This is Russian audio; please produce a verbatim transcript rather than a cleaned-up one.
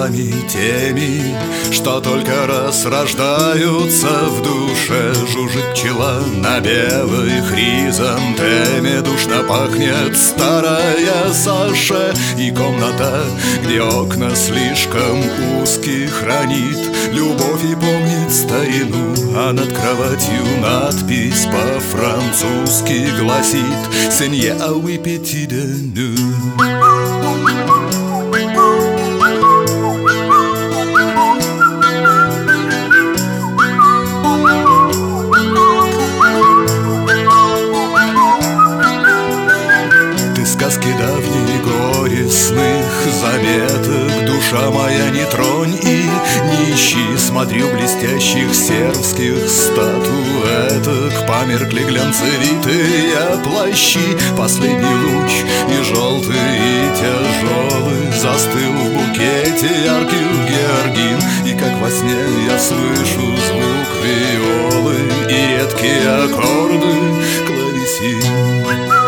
словами теми, что только раз рождаются в душе. Жужжит пчела на белой хризантеме, душно пахнет старая Саша. И комната, где окна слишком узкие, хранит любовь и помнит старину. А над кроватью надпись по-французски гласит «Сенье ауи пети де ну». Сказки давней горестных заметок, душа моя, не тронь и не ищи. Смотри в блестящих сербских статуэток, померкли глянцевитые плащи. Последний луч и желтый, и тяжелый застыл в букете ярких георгин. И как во сне я слышу звук виолы и редкие аккорды клавесин.